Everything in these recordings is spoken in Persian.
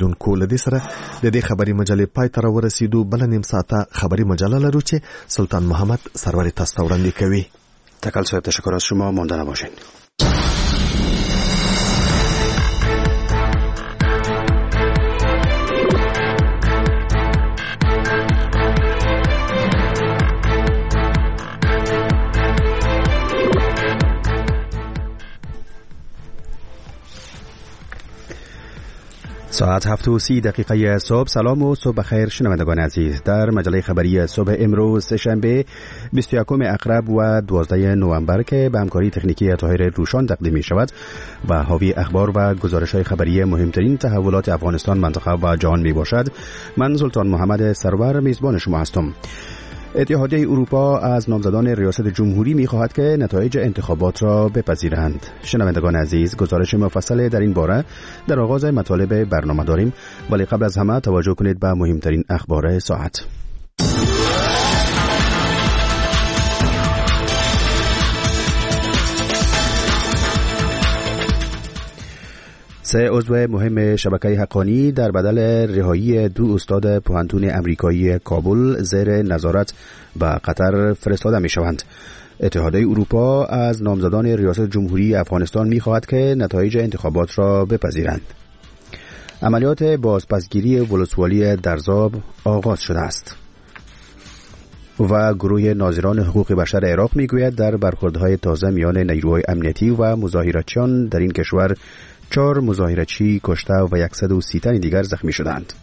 اوریدونکو لدې سره د دې خبري مجلې پای ته ورسېدو. بل نیم ساعته خبري مجله لرو چې سلطان محمد سرور تاسو ته وړاندې کوي. تکل صاحب تشکر از شما، مانده نباشین. ساعت 7:30 صبح. سلام و صبح بخیر شنوندگان عزیز. در مجله خبری صبح امروز سه‌شنبه 21 اقرب و 12 نوامبر که به همکاری تکنیکی طاهر روشان تقدیم می شود و حاوی اخبار و گزارش‌های خبری مهمترین تحولات افغانستان، منطقه و جهان می باشد. من سلطان محمد سرور میزبان شما هستم. اتحادیه اروپا از نامزدان ریاست جمهوری می‌خواهد که نتایج انتخابات را بپذیرند. شنوندگان عزیز، گزارش مفصل در این باره در آغاز مطالب برنامه داریم، ولی قبل از همه توجه کنید به مهمترین اخبار ساعت. سه عضو مهم شبکه حقانی در بدل رهایی 2 استاد پوهنتون امریکایی کابل زیر نظارت به قطر فرستاده می شوند. اتحادیه اروپا از نامزدان ریاست جمهوری افغانستان می خواهد که نتایج انتخابات را بپذیرند. عملیات بازپسگیری ولسوالی درزاب آغاز شده است و گروه ناظران حقوق بشر عراق میگوید در برخوردهای تازه میان نیروهای امنیتی و مظاهراتچیان در این کشور 4 مظاهره‌چی کشته و 130 تن دیگر زخمی شدند.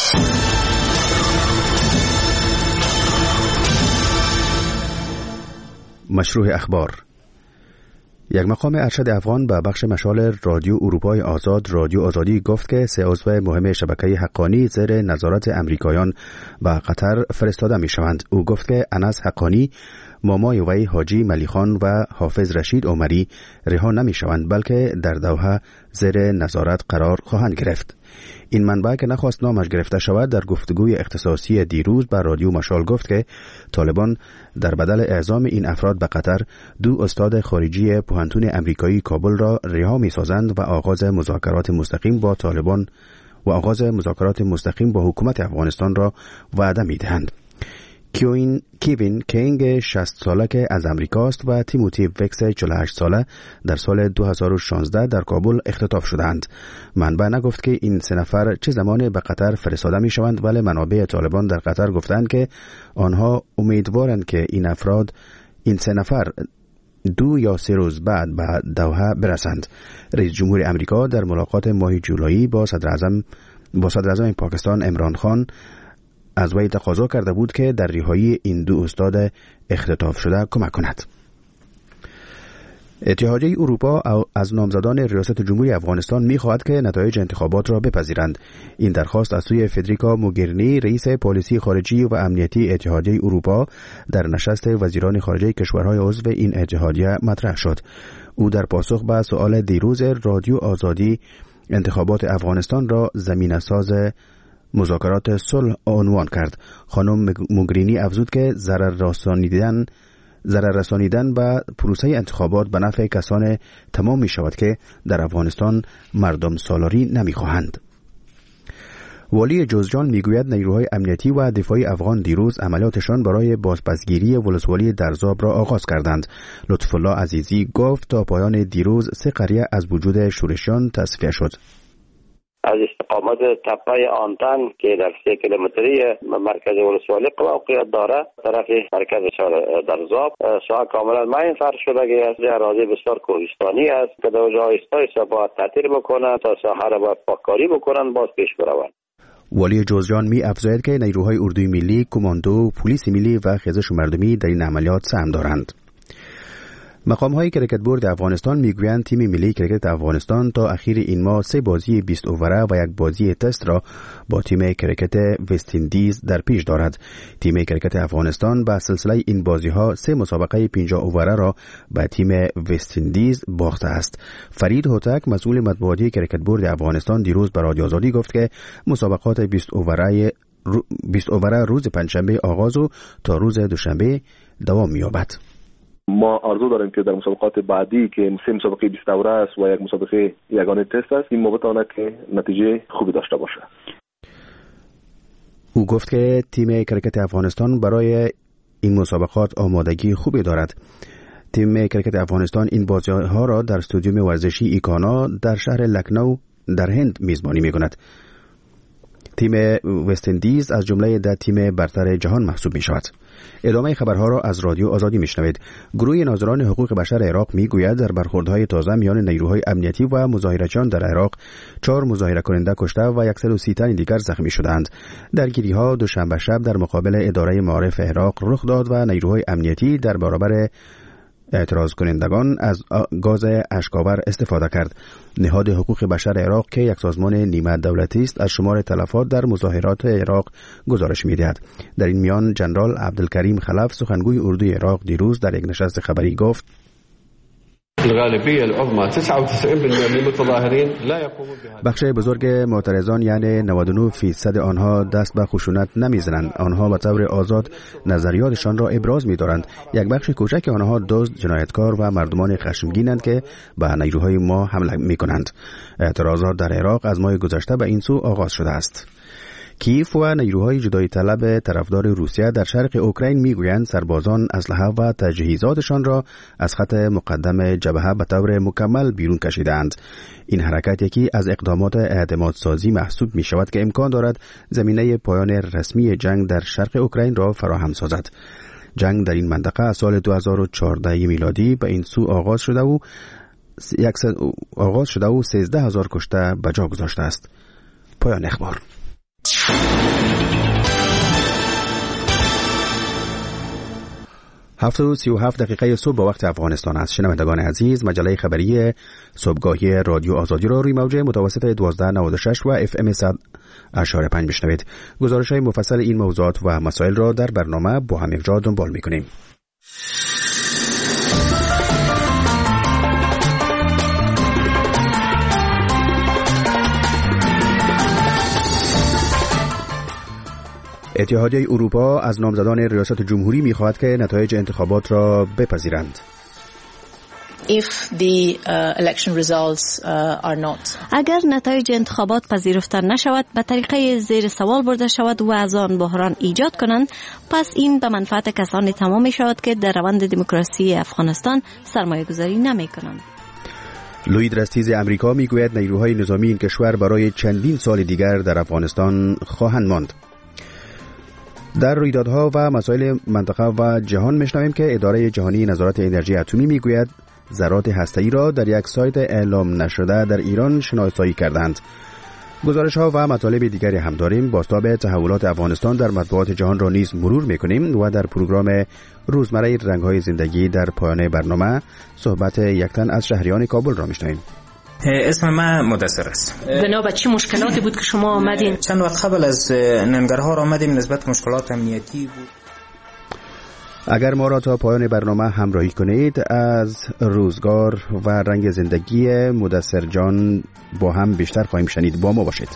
مشروع اخبار. یک مقام ارشد افغان به بخش مشال رادیو اروپای آزاد رادیو آزادی گفت که 3 عضو مهم شبکه حقانی زیر نظارت امریکایان به قطر فرستاده می شوند. او گفت که انس حقانی، مامای وی حاجی ملیخان و حافظ رشید عمری رها نمی شوند، بلکه در دوحه زیر نظارت قرار خواهند گرفت. این منبع که نخواست نامش گرفته شود در گفتگوی اختصاصی دیروز با رادیو مشال گفت که طالبان در بدل اعزام این افراد به قطر 2 استاد خارجی پوهنتون امریکایی کابل را رها می سازند و آغاز مذاکرات مستقیم با طالبان و آغاز مذاکرات مستقیم با حکومت افغانستان را وعده می دهند. کیوین کینگ 60 ساله که از امریکاست و تیموتی وکس 48 ساله در سال 2016 در کابل اختطاف شدند. منبع نگفت که این 3 نفر چه زمان به قطر فرستاده می شوند، ولی منابع طالبان در قطر گفتند که آنها امیدوارند که این 3 نفر 2 یا 3 روز بعد به دوحه برسند. رئیس جمهور امریکا در ملاقات ماه جولایی با صدر اعظم پاکستان عمران خان از وی تقاضا کرده بود که در رهایی این 2 استاد اختطاف شده کمک کند. اتحادیه اروپا از نامزدان ریاست جمهوری افغانستان می‌خواهد که نتایج انتخابات را بپذیرند. این درخواست از سوی فدریکا موگرینی، رئیس پالیسی خارجی و امنیتی اتحادیه اروپا، در نشست وزیران خارجه کشورهای عضو این اتحادیه مطرح شد. او در پاسخ به سؤال دیروز رادیو آزادی انتخابات افغانستان را زمینه‌ساز مذاکرات صلح عنوان کرد. خانم موگرینی افزود که ضرر رسانیدن به پروسه انتخابات به نفع کسان تمام می شود که در افغانستان مردم سالاری نمی خواهند. والی جوزجان میگوید نیروهای امنیتی و دفاعی افغان دیروز عملیاتشان برای بازپسگیری ولسوالی درزاب را آغاز کردند. لطف الله عزیزی گفت تا پایان دیروز 3 قریه از وجود شورشیان تصفیه شد. از استقامت تپه آنتن که در 3 کیلومتری مرکز ولسوالی موقعیت دارد، طرف مرکز شهر درزاب ساحه کاملا ماین فرش شده است. اراضی بسیار کوهستانی است که در جای است باید تعطیل بکنند تا ساحه را باید پاککاری بکنند، باز پیش بروند. والی جوزجان می افزاید که نیروهای اردوی ملی، کماندو، پلیس ملی و خیزش مردمی در این عملیات سهم دارند. مقام‌های کریکت بورد افغانستان میگویند تیم ملی کریکت افغانستان تا اخیر این ماه 3 بازی 20 اووره و 1 بازی تست را با تیم کریکت وست اندیز در پیش دارد. تیم کریکت افغانستان با سلسله این بازی‌ها 3 مسابقه 50 اووره را به تیم وست اندیز باخته است. فرید هوتک، مسئول مطبوعاتی کریکت بورد افغانستان، دیروز به رادیو آزادی گفت که مسابقات 20 اووره روز پنجشنبه آغاز و تا روز دوشنبه دوام می‌یابد. ما آرزو داریم که در مسابقات بعدی که 3 مسابقه 20 اوره است و 1 مسابقه یگانه تست است، این بتواند که نتیجه خوبی داشته باشه. او گفت که تیم کرکت افغانستان برای این مسابقات آمادگی خوبی دارد. تیم کرکت افغانستان این بازی‌ها را در استادیوم ورزشی ایکانا در شهر لکنو در هند میزبانی می‌کند. تیم وست اندیز از جمله 10 تیم برتر جهان محسوب می‌شود. ادامه خبرها را از رادیو آزادی میشنوید. گروه ناظران حقوق بشر عراق میگوید در برخوردهای تازه میان نیروهای امنیتی و مظاهرچیان در عراق 4 مظاهره کننده کشته و 130 تن دیگر زخمی شدند. درگیری‌ها دوشنبه شب در مقابل اداره معارف عراق رخ داد و نیروهای امنیتی در برابر اعتراض کنندگان از گاز اشک‌آور استفاده کرد. نهاد حقوق بشر عراق که یک سازمان نیمه دولتی است از شمار تلفات در مظاهرات عراق گزارش می‌دهد. در این میان جنرال عبدالکریم خلف سخنگوی اردوی عراق دیروز در یک نشست خبری گفت الغالبية العظمى 99% من المتظاهرين لا يقومون بهذا. بخش بزرگ معترضان یعنی 99% آنها دست به خشونت نمیزنند. آنها به طور آزاد نظریاتشان را ابراز می‌دارند. یک بخش کوچک آنها دزد، جنایتکار و مردمان خشمگینند که به نیروهای ما حمله می‌کنند. اعتراضات در عراق از ماه گذشته به این سو آغاز شده است. کیف و نیروهای جدایی طلب طرفدار روسیه در شرق اوکراین میگویند سربازان اسلحه و تجهیزاتشان را از خط مقدم جبهه به طور مکمل بیرون کشیدند. این حرکت یکی از اقدامات اعتماد سازی محسوب می شود که امکان دارد زمینه پایان رسمی جنگ در شرق اوکراین را فراهم سازد. جنگ در این منطقه از سال 2014 میلادی به این سو آغاز شده و 13,000 کشته به جا گذاشته است. پایان اخبار. 7:37 صبح با وقت افغانستان است. شنوندگان عزیز، مجله خبری صبحگاهی رادیو آزادی را روی موج متوسط 1296 و FM 100.5 بشنوید. گزارش‌های مفصل این موضوعات و مسائل را در برنامه با هم یکجا دنبال می‌کنیم. اتحادیه اروپا از نامزدان ریاست جمهوری می‌خواهد که نتایج انتخابات را بپذیرند. اگر نتایج انتخابات پذیرفته نشود، به طریقه زیر سوال برده شود و از آن بحران ایجاد کنند، پس این به منفعت کسانی تمام می شود که در روند دموکراسی افغانستان سرمایه گذاری نمی کنند. لوید رستیز امریکا میگوید نیروهای نظامی این کشور برای چندین سال دیگر در افغانستان خواهند ماند. در رویدادها و مسائل منطقه و جهان میشنویم که اداره جهانی نظارت انرژی اتمی میگوید ذرات هسته‌ای را در یک سایت اعلام نشده در ایران شناسایی کردند. گزارش‌ها و مطالب دیگری هم داریم. بازتاب تحولات افغانستان در مطبوعات جهان را نیز مرور می‌کنیم و در پروگرام روزمره رنگ‌های زندگی در پایان برنامه صحبت یک تن از شهریان کابل را میشنویم. اسم من مدثر است. بنا به چه مشکلاتی بود که شما آمدین؟ چند وقت قبل از ننگرهار آمدیم، نسبت مشکلات امنیتی بود. اگر ما را تا پایان برنامه همراهی کنید، از روزگار و رنگ زندگی مدثر جان با هم بیشتر خواهیم شنید. با ما باشید.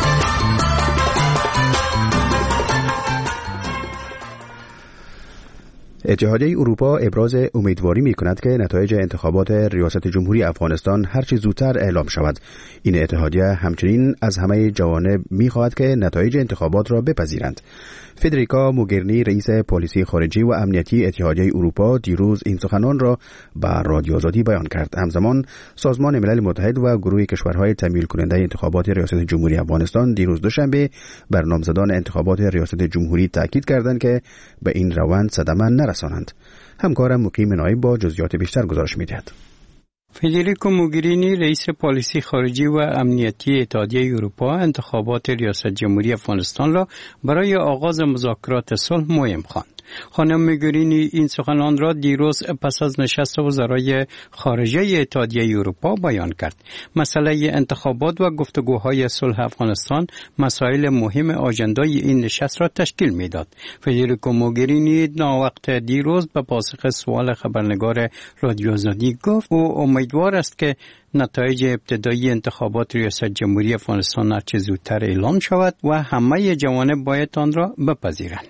اتحادیه اروپا ابراز امیدواری می‌کند که نتایج انتخابات ریاست جمهوری افغانستان هرچه زودتر اعلام شود. این اتحادیه همچنین از همه جوانب می‌خواهد که نتایج انتخابات را بپذیرند. فدریکا موگرینی، رئیس پالیسی خارجی و امنیتی اتحادیه اروپا، دیروز این سخنان را به رادیو آزادی بیان کرد. همزمان سازمان ملل متحد و گروه کشورهای تمویل کننده انتخابات ریاست جمهوری افغانستان دیروز دوشنبه بر نامزدان انتخابات ریاست جمهوری تاکید کردند که به این روند صدمه نرسانند. همکارم مقیم نایب با جزئیات بیشتر گزارش می‌دهد. فدریکا موگرینی، رئیس پالیسی خارجی و امنیتی اتحادیه اروپا، انتخابات ریاست جمهوری افغانستان را برای آغاز مذاکرات صلح مهم خواند. خانم موگرینی این سخنان را دیروز پس از نشست وزرای خارجه اتحادیه اروپا بیان کرد. مسئله انتخابات و گفتگوهای صلح افغانستان مسائل مهم آژندای این نشست را تشکیل میداد. فدریکا موگرینی ناوقت دیروز به پاسخ سوال خبرنگار رادیو آزادی گفت او امیدوار است که نتایج ابتدایی انتخابات ریاست جمهوری افغانستان هرچه زودتر اعلام شود و همه جوانب باید آن را بپذیرند.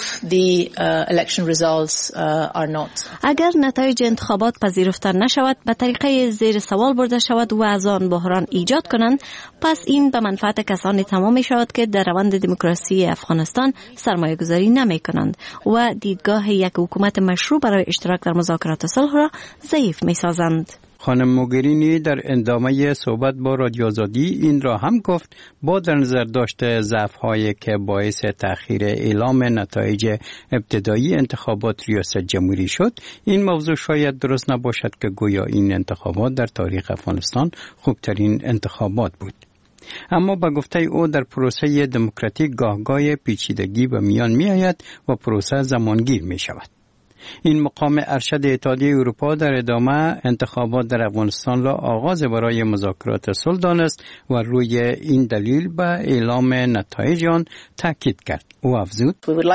اگر نتایج انتخابات پذیرفته نشود، به طریقه زیر سوال برده شود و از آن بحران ایجاد کنند، پس این به منفعت کسانی تمام می شود که در روند دموکراسی افغانستان سرمایه گذاری نمی کنند و دیدگاه یک حکومت مشروع برای اشتراک در مذاکرات صلح را ضعیف می سازند. خانم موگرینی در ادامه صحبت با رادیو آزادی این را هم گفت با در نظر داشته ضعف‌هایی که باعث تأخیر اعلام نتایج ابتدایی انتخابات ریاست جمهوری شد، این موضوع شاید درست نباشد که گویا این انتخابات در تاریخ افغانستان خوبترین انتخابات بود. اما با گفته او در پروسه دموکراتیک گاه پیچیدگی به میان می آید و پروسه زمانگیر می شود. این مقام ارشد اتحادیه اروپا در ادامه انتخابات در افغانستان را آغاز برای مذاکرات صلح دانست و روی این دلیل به اعلام نتایج آن تاکید کرد. او افزود: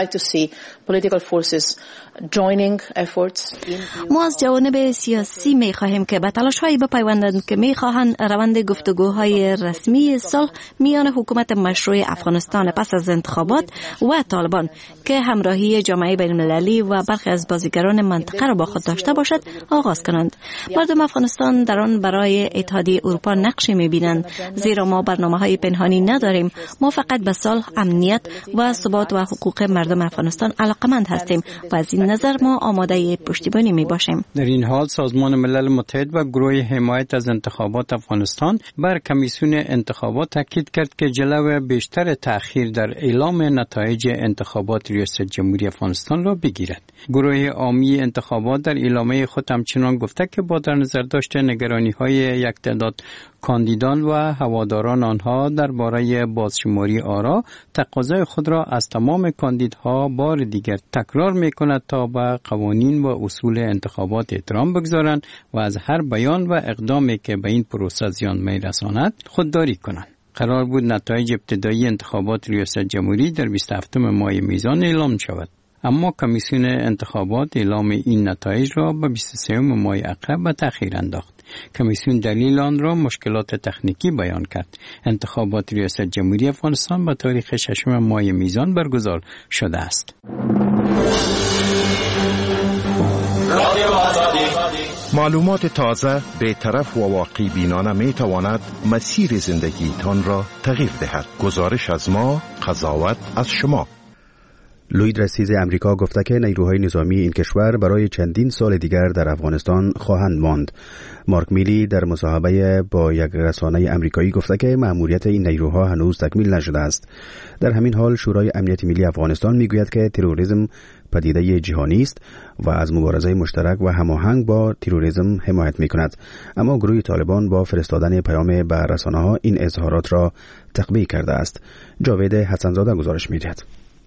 ما از جوانب سیاسی می خواهیم که به تلاش‌هایی بپیوندند که می خواهند روند گفتگوهای رسمی صلح میان حکومت مشروع افغانستان پس از انتخابات و طالبان که همراهی جامعه بین‌المللی و برخی از بازیگران منطقه را با خود داشته باشد آغاز کنند. مردم افغانستان در آن برای اتحادیه اروپا نقشی می‌بینند، زیرا ما برنامه‌های پنهانی نداریم. ما فقط به صلح، امنیت و ثبات و حقوق مردم افغانستان علاقمند هستیم و از این نظر ما آماده پشتیبانی میباشیم. در این حال سازمان ملل متحد و گروه حمایت از انتخابات افغانستان بر کمیسیون انتخابات تاکید کرد که جلو بیشتر تأخیر در اعلام نتایج انتخابات ریاست جمهوری افغانستان را بگیرد. گروه عامی انتخابات در اعلامیه خود همچنان گفته که با در نظر داشت نگرانی‌های یک تعداد کاندیدان و هواداران آنها درباره بازشماری آرا، تقاضای خود را از تمام کاندیدها بار دیگر تکرار می‌کند تا به قوانین و اصول انتخابات احترام بگذارند و از هر بیان و اقدامی که به این پروسه زیان می‌رساند خودداری کنند. قرار بود نتایج ابتدایی انتخابات ریاست جمهوری در 27 ماه میزان اعلام شود، اما کمیسیون انتخابات اعلام این نتایج را به 23 ماه عقب به تأخیر انداخت. کمیسیون دلیل آن را مشکلات تکنیکی بیان کرد. انتخابات ریاست جمهوری افغانستان به تاریخ 6 ماه میزان برگزار شده است. معلومات تازه، بی‌طرف و واقعی بینانه می تواند مسیر زندگیتان را تغییر دهد. گزارش از ما، قضاوت از شما. لوید رئیس امریکا گفته که نیروهای نظامی این کشور برای چندین سال دیگر در افغانستان خواهند ماند. مارک میلی در مصاحبه با یک رسانه امریکایی گفته که مأموریت این نیروها هنوز تکمیل نشده است. در همین حال شورای امنیت ملی افغانستان میگوید که تروریسم پدیده جهانی است و از مبارزه مشترک و هماهنگ با تروریسم حمایت میکند. اما گروه طالبان با فرستادن پیام به رسانه‌ها این اظهارات را تقویه کرده است. جاوید حسنزاده گزارش می‌دهد.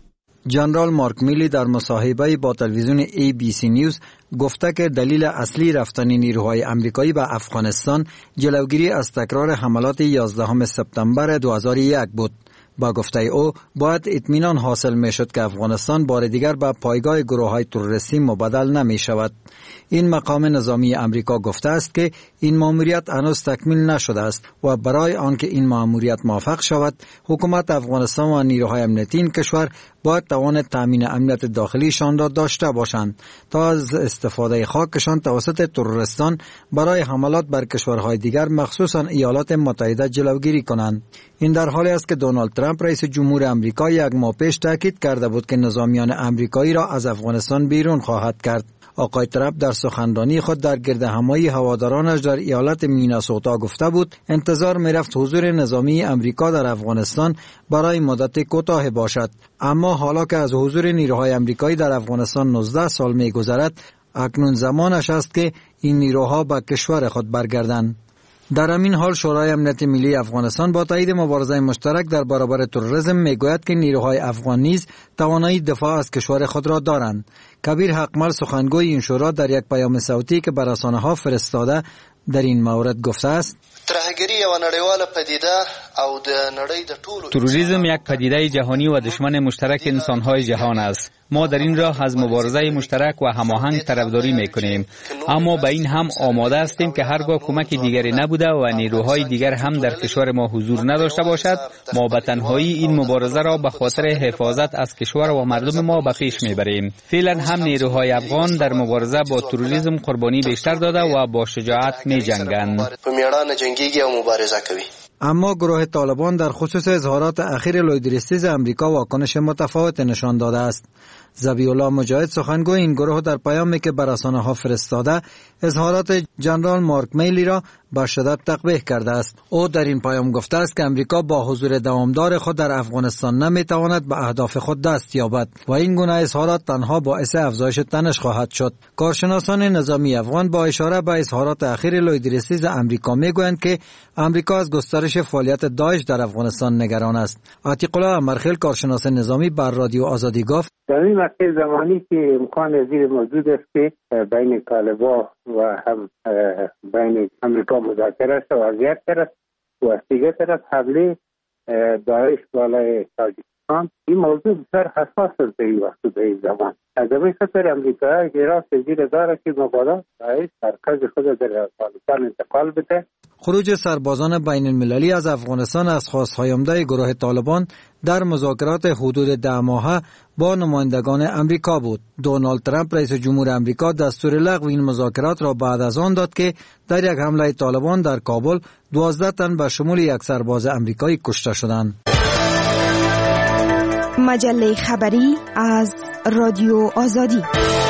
جنرال مارک میلی در مصاحبه با تلویزیون ABC نیوز گفته که دلیل اصلی رفتن نیروهای امریکایی به افغانستان جلوگیری از تکرار حملات 11 سپتامبر 2001 بود. با گفته او باید اطمینان حاصل می شد که افغانستان بار دیگر به پایگاه گروه‌های تروریستی مبدل نمی شود. این مقام نظامی امریکا گفته است که این مأموریت هنوز تکمیل نشده است و برای آنکه این مأموریت موفق شود، حکومت افغانستان و نیروهای امنیتی این کشور باید توان تامین امنیت داخلیشان را داشته باشند تا از استفاده خاکشان توسط تروریستان برای حملات بر کشورهای دیگر مخصوصا ایالات متحده جلوگیری کنند. این در حالی است که دونالد ترامپ رئیس جمهور امریکا یک ماه پیش تاکید کرده بود که نظامیان امریکایی را از افغانستان بیرون خواهد کرد. آقای ترامپ در سخنرانی خود در گردهمایی هوادارانش در ایالت میناسوتا گفته بود انتظار می‌رفت حضور نظامی امریکا در افغانستان برای مدت کوتاه باشد، اما حالا که از حضور نیروهای امریکایی در افغانستان 19 سال می‌گذرد، اکنون زمانش است که این نیروها به کشور خود برگردند. در همین حال شورای امنیت ملی افغانستان با تایید مبارزه مشترک در برابر تروریسم میگوید که نیروهای افغان نیز توانایی دفاع از کشور خود را دارند. کبیر حقمل سخنگوی این شورا در یک پیام صوتی که به رسانه‌ها فرستاده در این مورد گفته است: ترهگری یو نړیواله پدیده او د نړۍ د ټولو تروریسم یک پدیده جهانی و دشمن مشترک انسان‌های جهان است. ما در این راه از مبارزه مشترک و هماهنگ طرفداری می‌کنیم، اما به این هم آماده هستیم که هرگاه کمک دیگری نبوده و نیروهای دیگر هم در کشور ما حضور نداشته باشد، ما به تنهایی این مبارزه را به خاطر حفاظت از کشور و مردم ما به پیش می‌بریم. فعلا هم نیروهای افغان در مبارزه با تروریسم قربانی بیشتر داده و با شجاعت می‌جنگند. اما گروه طالبان در خصوص اظهارات اخیر لویدریستیز امریکا واکنش متفاوت نشان داده است. ذبیح‌الله مجاهد سخنگوی این گروه در پیامی که بر رسانه‌ها فرستاده اظهارات جنرال مارک میلی را به شدت تقبیح کرده است. او در این پیام گفته است که امریکا با حضور دوامدار خود در افغانستان نمیتواند به اهداف خود دست یابد و این گونه اظهارات تنها باعث افزایش تنش خواهد شد. کارشناسان نظامی افغان با اشاره به اظهارات اخیر لویدریستیز امریکا میگویند که امریکا از گسترش فعالیت داعش در افغانستان نگران است. عتیق الله امرخیل کارشناس نظامی بر رادیو آزادی گفت: در این مقطع زمانی که امکان زیر موجود است که بین طالبان و هم بین امریکا مذاکره شود و از یک طرف و از دیگر طرف حمله داعش بالای تاجیکستان، این موضوع بسیار حساس است در این وقت در این زمان. از همین خاطر امریکا اعتراض زیر دارد که مبادا داعش مرکز خود در افغانستان انتقال بده. خروج سربازان بین المللی از افغانستان از خواست‌های عمده گروه طالبان در مذاکرات حدود 10 ماهه با نمایندگان امریکا بود. دونالد ترامپ رئیس جمهور امریکا دستور لغو این مذاکرات را بعد از آن داد که در یک حمله طالبان در کابل 12 تن به شمول یک سرباز امریکایی کشته شدند. مجله خبری از رادیو آزادی.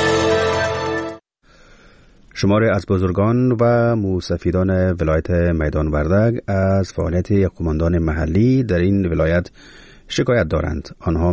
شماری از بزرگان و موسفیدان ولایت میدان وردگ از فعالیت یک قماندان محلی در این ولایت شکایت دارند. آنها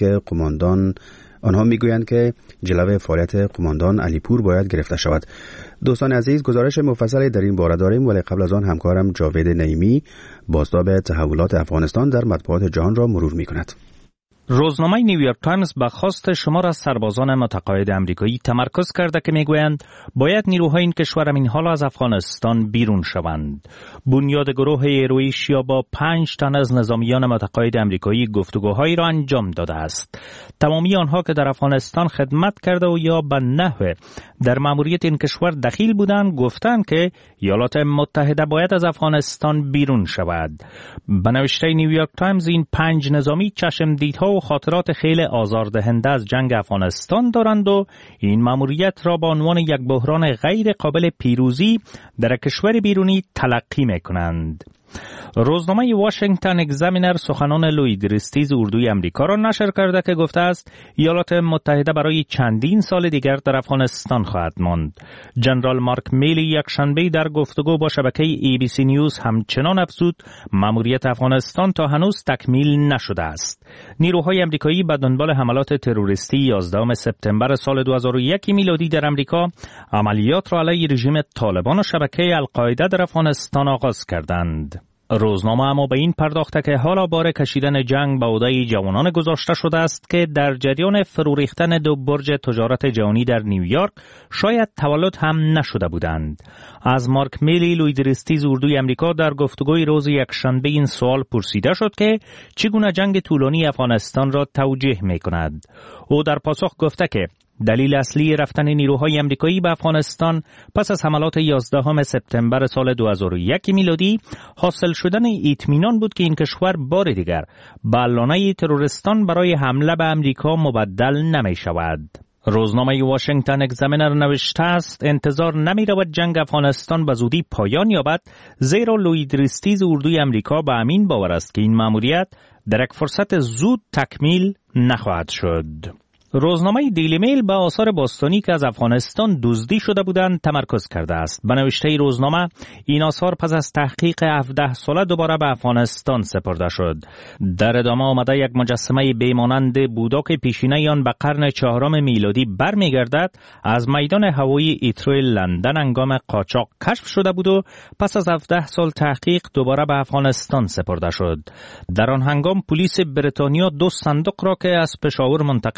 میگویند که جلوه فعالیت قماندان علیپور باید گرفته شود. دوستان عزیز، گزارش مفصلی در این باره داریم، ولی قبل از آن همکارم جاوید نعیمی بازتاب تحولات افغانستان در مطبوعات جهان را مرور می‌کند. روزنامه نیویورک تایمز به خواست شمار از سربازان متقاعد امریکایی تمرکز کرده که میگویند باید نیروهای این کشور همین حال از افغانستان بیرون شوند. بنیاد گروه ایرویشیا با 5 تن از نظامیان متقاعد امریکایی گفتگوهایی را انجام داده است. تمامی آنها که در افغانستان خدمت کرده و یا به نحو در ماموریت این کشور دخیل بودند گفتند که ایالات متحده باید از افغانستان بیرون شود. به نوشته نیویورک تایمز این 5 نظامی چشمدیدها و خاطرات خیلی آزاردهنده از جنگ افغانستان دارند و این ماموریت را به عنوان یک بحران غیر قابل پیروزی در کشور بیرونی تلقی می‌کنند. روزنامه واشنگتن اگزامینر سخنان لویدریستیز اردوی امریکا را نشر کرده که گفته است ایالات متحده برای چندین سال دیگر در افغانستان خواهد ماند. جنرال مارک میلی یکشنبه در گفتگو با شبکه ABC نیوز همچنان افزود ماموریت افغانستان تا هنوز تکمیل نشده است. نیروهای امریکایی به دنبال حملات تروریستی 11 سپتامبر سال 2001 میلادی در امریکا عملیات را علیه رژیم طالبان و شبکه القاعده در افغانستان آغاز کردند. روزنامه اما به این پرداخته که حالا بار کشیدن جنگ به عهده جوانان گذاشته شده است که در جریان فرو ریختن 2 برج تجارت جهانی در نیویورک شاید تولد هم نشده بودند. از مارک میلی لویدریستیز اردوی امریکا در گفتگوی روز یکشنبه این سوال پرسیده شد که چگونه جنگ طولانی افغانستان را توجیه می‌کند. او در پاسخ گفته که دلیل اصلی رفتن نیروهای امریکایی به افغانستان پس از حملات 11 سپتامبر سال 2001 میلادی حاصل شدن اطمینان بود که این کشور بار دیگر به لانه تروریستان برای حمله به امریکا مبدل نمی شود. روزنامه واشنگتن اگزامینر نوشته است انتظار نمی رود جنگ افغانستان به زودی پایان یابد، زیرا لویدریستیز اردوی امریکا به امین باور است که این ماموریت در یک فرصت زود تکمیل نخواهد شد. روزنامه دیلی میل به آثار باستانی که از افغانستان دزدی شده بودند تمرکز کرده است. به نوشته روزنامه این آثار پس از تحقیق 17 ساله دوباره به افغانستان سپرده شد. در ادامه آمده یک مجسمه بیمانند بودک پیشینه آن به قرن 4 میلادی برمیگردد از میدان هوایی ایترو لندن هنگام قاچاق کشف شده بود و پس از 17 سال تحقیق دوباره به افغانستان سپرده شد. در آن هنگام پلیس بریتانیا 2 صندوق را که از پشاور منتقل شده بود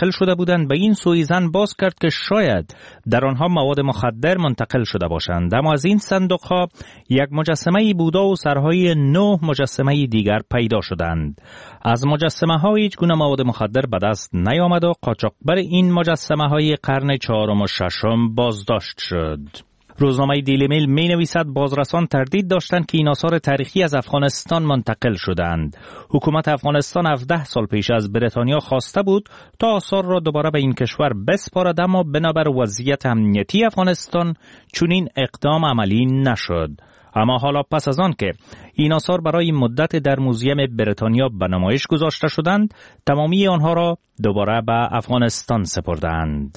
بودند به این سویزن باز کرد که شاید در آنها مواد مخدر منتقل شده باشند. اما از این صندوقها یک مجسمه بودا و سرهای 9 مجسمه دیگر پیدا شدند. از مجسمه ها هیچ گونه مواد مخدر به دست نیامد و قاچاقبر این مجسمه های قرن 4 و 6 بازداشت شد. روزنامه دیلی میل می نویسد بازرسان تردید داشتند که این آثار تاریخی از افغانستان منتقل شدند. حکومت افغانستان 17 سال پیش از بریتانیا خواسته بود تا آثار را دوباره به این کشور بسپارد، اما بنابر وضعیت امنیتی افغانستان چنین اقدام عملی نشد. اما حالا پس از آن که این آثار برای مدت در موزیم بریتانیا به نمایش گذاشته شدند، تمامی آنها را دوباره به افغانستان سپردند.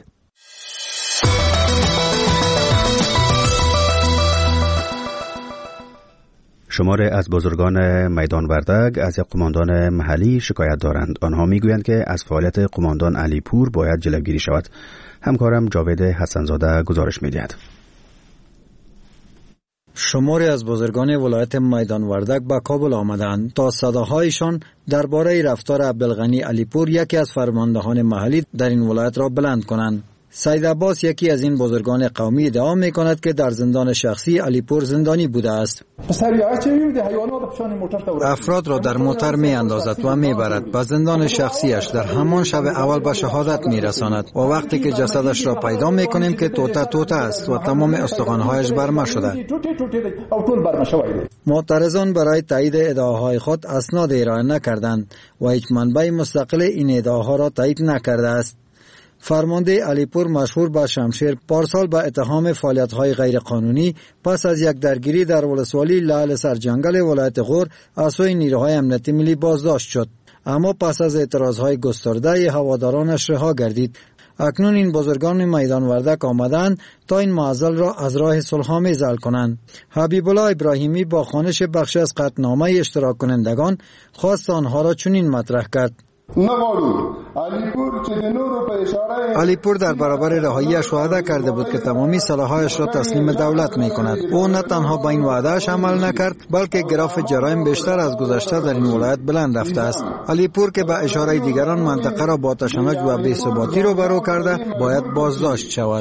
شماره از بزرگان میدان وردگ از یک قماندان محلی شکایت دارند. آنها میگویند که از فعالیت قماندان علی پور باید جلوگیری شود. همکارم جاوید حسنزاده گزارش میدهد. شماری از بزرگان ولایت میدان وردگ به کابل آمدند تا صداهایشان درباره رفتار عبدالغنی علی پور، یکی از فرماندهان محلی در این ولایت را بلند کنند. سید عباس، یکی از این بزرگان قومی، ادعا می‌کند که در زندان شخصی علی پور زندانی بوده است. افراد را در موتر می‌اندازد و می‌برد به زندان شخصیش. در همان شب اول به شهادت می‌رساند و وقتی که جسدش را پیدا می‌کنیم که توته است و تمام استخوان‌هایش برمه شده. معترضان برای تایید ادعاهای خود اسناد ارائه نکردند و هیچ منبع مستقل این ادعاها را تایید نکرده است. فرمانده علی پور، مشهور به شمشیر، پارسال به اتهام فعالیت‌های غیرقانونی پس از یک درگیری در ولسوالی لعل سرجنگل ولایت غور از سوی نیروهای امنیتی ملی بازداشت شد، اما پس از اعتراضهای گسترده هوادارانش رها گردید. اکنون این بزرگان میدان وردک آمدند تا این معضل را از راه صلح‌آمیز حل کنند. حبیب الله ابراهیمی با خوانش بخشی از قطعنامه اشتراک کنندگان خواست آنها را چنین مطرح کرد: علی پور در برابر رهایی‌اش وعده کرده بود که تمامی سلاح‌هایش را تسلیم دولت می‌کند. او نه تنها با این وعده‌اش عمل نکرد، بلکه گراف جرایم بیشتر از گذشته در این ولایت بلند رفته است. علی پور که به اشاره دیگران منطقه را با تشنج و بی‌ثباتی روبرو کرده، باید بازداشت شود.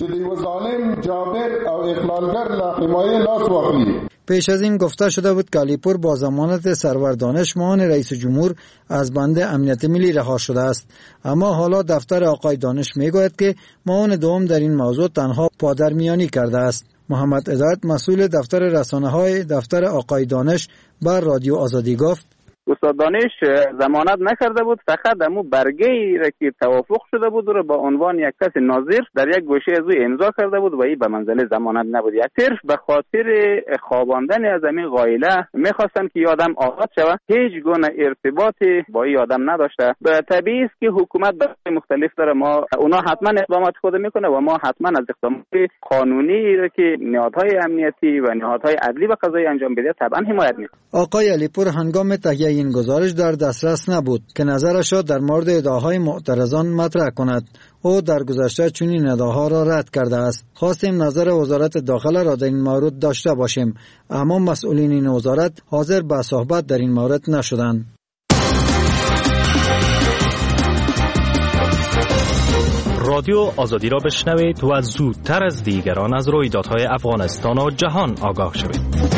پیش از این گفته شده بود که علی پور با ضمانت سرور دانش، معاون رئیس جمهور، از بند امنیت ملی رها شده است. اما حالا دفتر آقای دانش میگوید که معاون دوم در این موضوع تنها پادرمیانی کرده است. محمد هدایت، مسئول دفتر رسانه‌های دفتر آقای دانش، بر رادیو آزادی گفت: استاد دانش ضمانت نکرده بود، فقط امو برگه‌ای را که توافق شده بود رو با عنوان یک کس ناظر در یک گوشه از او امضا کرده بود و این به منزله ضمانت نبود. یک طرف به خاطر خواباندن از این قائله می‌خواستن که آدم آزاد شود، هیچ گونه ارتباطی با این آدم نداشته. طبیعی است که حکومت به مختلف داره، اونا حتما اقدامات خود میکنه و ما حتما از اقدامات قانونی را که نهادهای امنیتی و نهادهای عدلی و قضایی انجام بده طبعا حمایت میکنه. آقای علی پور هنگام تهیه این گزارش در دسترس نبود که نظرش را در مورد ادعاهای معترضان مطرح کند. او در گذشته چنین ادعاها را رد کرده است. خواستیم نظر وزارت داخله را در این مورد داشته باشیم، اما مسئولین این وزارت حاضر به صحبت در این مورد نشدند. رادیو آزادی را بشنوید و زودتر از دیگران از رویدادهای افغانستان و جهان آگاه شوید.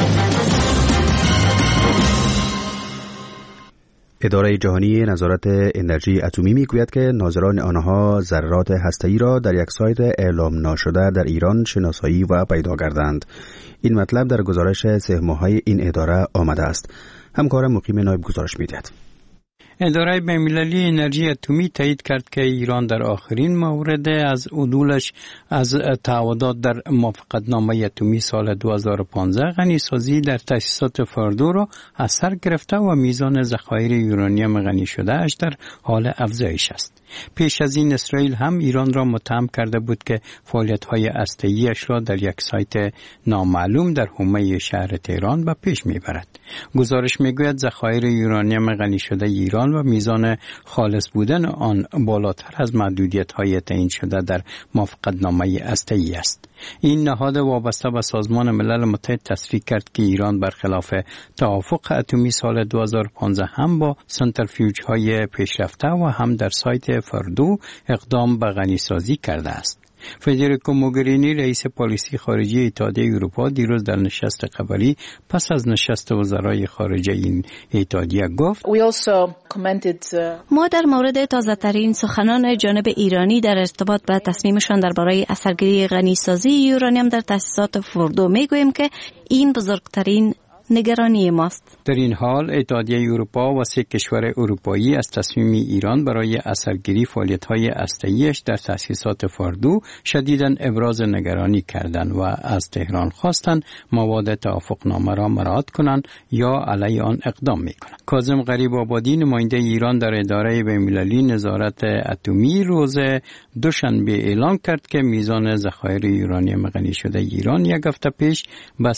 اداره جهانی نظارت انرژی اتمی میگوید که ناظران آنها ذرات هسته‌ای را در یک سایت اعلام ناشده در ایران شناسایی و پیدا کردند. این مطلب در گزارش 3 ماهه این اداره آمده است. همکارم مقیم نایب گزارش میدهد. اداره بین‌المللی انرژی اتمی تایید کرد که ایران در آخرین مورد از عدولش از تعهدات در موافقتنامه اتمی سال 2015 غنیسازی در تأسیسات فاردو را از سر گرفته و میزان ذخایر یورانیم غنی شده اش در حال افزایش است. پیش از این اسرائیل هم ایران را متهم کرده بود که فعالیت‌های هسته‌ای‌اش را در یک سایت نامعلوم در حومه شهر تهران به پیش می‌برد. گزارش می‌گوید ذخایر یورانیم غنی شده ایران و میزان خالص بودن آن بالاتر از محدودیت‌های تعیین شده در موافقتنامه هسته‌ای است. این نهاد وابسته به سازمان ملل متحد تصریح کرد که ایران برخلاف توافق اتمی سال 2015 هم با سنترفیوژهای پیشرفته و هم در سایت فردو اقدام به غنیسازی کرده است. فدریکو موگرینی رئیس پالیسی خارجی اتحادیه اروپا دیروز در نشست خبری پس از نشست وزرای خارجه این اتحادیه گفت ما در مورد تازه‌ترین سخنان جانب ایرانی در ارتباط به تصمیمشان درباره اثرگیری غنیسازی یورانیم در تأسیسات فردو میگوییم که این بزرگترین نگرانی ماست. در این حال اتحادیه اروپا و 3 کشور اروپایی از تصمیم ایران برای اثرگیری فعالیت‌های هسته‌ایش در تأسیسات فردو شدیداً ابراز نگرانی کردند و از تهران خواستند مواد توافقنامه را مراعات کنند یا علیه آن اقدام می‌کنند. کاظم غریب آبادی نماینده ایران در اداره بین‌المللی نظارت اتمی روز دوشنبه اعلام کرد که میزان ذخایر یورانیم غنی شده ایران یک هفته پیش به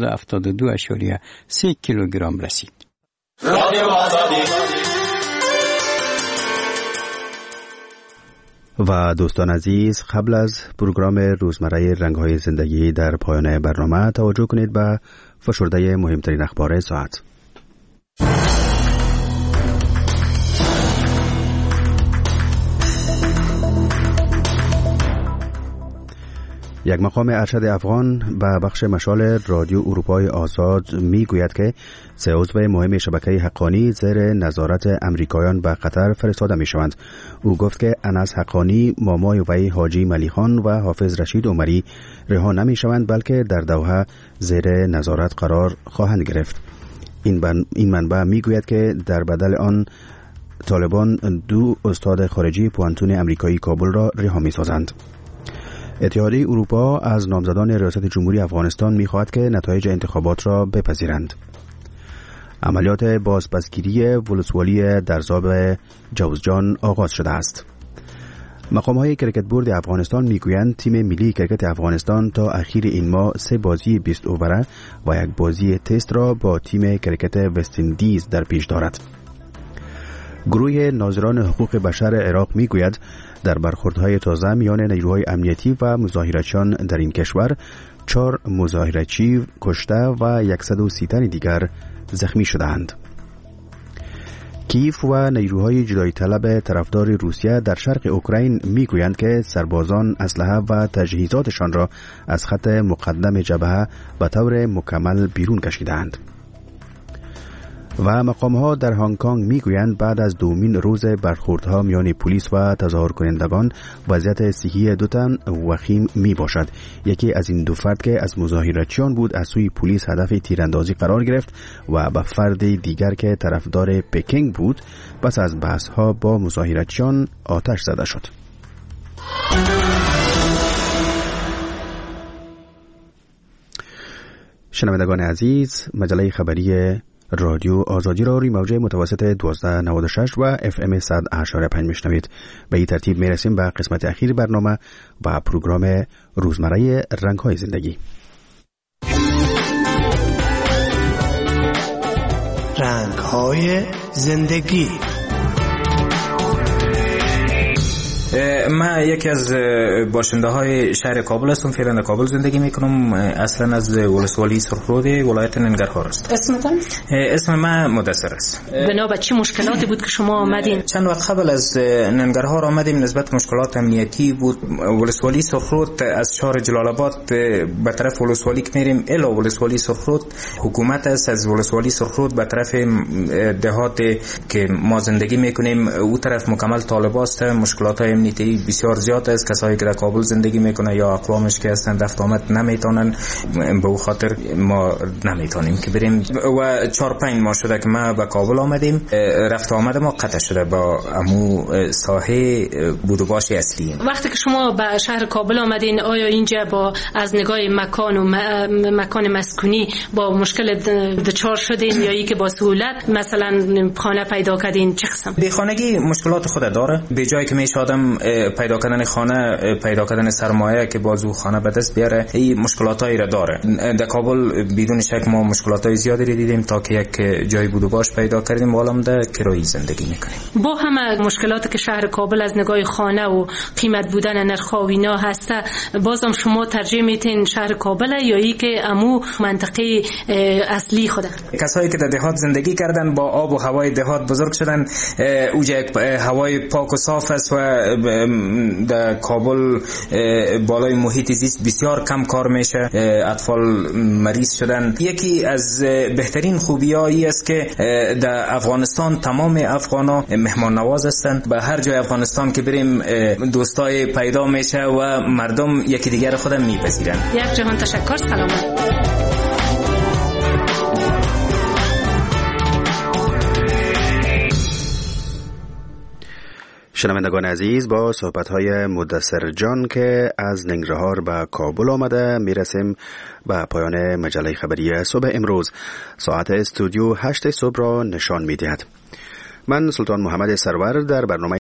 372.3 کیلوگرم رسید. و دوستان عزیز، قبل از پروگرام روزمره رنگ‌های زندگی در پایان برنامه توجه کنید به فشرده مهمترین اخبار ساعت. یک مقام ارشد افغان به بخش مشال رادیو اروپای آزاد می گوید که 3 عضو مهم شبکه حقانی زیر نظارت امریکایان به قطر فرستاده می شوند. او گفت که انس حقانی، مامای وی حاجی ملیخان و حافظ رشید عمری رها نمی شوند بلکه در دوحه زیر نظارت قرار خواهند گرفت. این منبع می گوید که در بدل آن طالبان 2 استاد خارجی پوانتون امریکایی کابل را رها می سازند. اتحادیه اروپا از نامزدان ریاست جمهوری افغانستان می‌خواهد که نتایج انتخابات را بپذیرند. عملیات بازپسگیری ولسوالی درزاب جوزجان آغاز شده است. مقام‌های کرکت بورد افغانستان میگویند تیم ملی کرکت افغانستان تا اخیر این ماه 3 بازی 20 اووره و 1 بازی تست را با تیم کرکت وست اندیز در پیش دارد. گروه ناظران حقوق بشر عراق میگوید در برخوردهای تازه میان نیروهای امنیتی و مظاهرچیان در این کشور 4 مظاهرچی کشته و 130 تن دیگر زخمی شدند. کیف و نیروهای جدایی طلب طرفدار روسیه در شرق اوکراین میگویند که سربازان اسلحه و تجهیزاتشان را از خط مقدم جبهه به طور مکمل بیرون کشیدند. و مقام‌ها در هنگ کنگ میگویند بعد از 2مین روز برخوردها میان پلیس و تظاهر کنندگان وضعیت صحی 2 تن وخیم می باشد. یکی از این 2 فرد که از مظاهرچیان بود از سوی پلیس هدف تیراندازی قرار گرفت و به فرد دیگر که طرفدار پکینگ بود پس از بحث‌ها با مظاهرچیان آتش زده شد. شنوندگان عزیز، مجله خبری رادیو آزادی را روی موج متوسط 1296 و FM 100.5 میشنوید. به این ترتیب میرسیم به قسمت اخیر برنامه و پروگرام روزمره رنگ‌های زندگی. رنگ‌های زندگی. من یکی از باشنده های شهر کابل هستم. فعلا در کابل زندگی میکنم. اصلا از ولسوالی سرخرود ولایت ننگرهار است. اسمتان؟ اسم من مدثر است. بنا به چه مشکلاتی بود که شما آمدین؟ چند وقت قبل از ننگرهار آمدیم. نسبت مشکلات امنیتی بود. ولسوالی سرخرود از شهر جلال آباد به طرف ولسوالی که میریم الا ولسوالی سرخرود حکومت است. از ولسوالی سرخرود به طرف دهات که ما زندگی میکنیم او طرف مکمل طالب است. مشکلات امنیتی بسیار زیاد است. کسایی که در کابل زندگی میکنه یا اقوامش که هستند رفت آمد نمیتونن. به او خاطر ما نمیتونیم که بریم و 4-5 ماه شده که ما به کابل آمدیم. رفت آمد ما قطع شده با امو ساحه بود و باش اصلی. وقتی که شما به شهر کابل آمدین آیا اینجا با از نگاه مکان و مکان مسکونی با مشکل دچار شدین یا ای که با سهولت مثلا خانه پیدا کردین؟ چه قسم؟ به خانگی مشکلات خود داره. به جایی که میشه آدم پیدا کردن خانه، پیدا کردن سرمایه که بازو خانه به دست بیاره، این مشکلاتایی را داره. در کابل بدون شک ما مشکلاتای زیادی را دیدیم تا که یک جای بود و باش پیدا کردیم، والام در کرایی زندگی میکنیم. با همه مشکلاتی که شهر کابل از نگاه خانه و قیمت بودن نرخ و اینا هسته، بازم شما ترجیح میتین شهر کابل یا ای که امو منطقه اصلی خوده؟ کسایی که در دهات زندگی کردن، با آب و هوای دهات بزرگ شدن، اوجه هوای پاک و صاف است و در کابل بالای محیط زیست بسیار کم کار میشه، اطفال مریض شدن. یکی از بهترین خوبیایی است که در افغانستان تمام افغانا مهمان نواز هستند. به هر جای افغانستان که بریم دوستای پیدا میشه و مردم یکی دیگر خودم میپذیرن. یک جهان تشکر. سلامت. شنوندگان عزیز، با صحبت‌های مدثر جان که از ننگرهار به کابل آمده میرسیم به پایان مجله خبری صبح امروز. ساعت استودیو 8 صبح را نشان می‌دهد. من سلطان محمد سرور در برنامه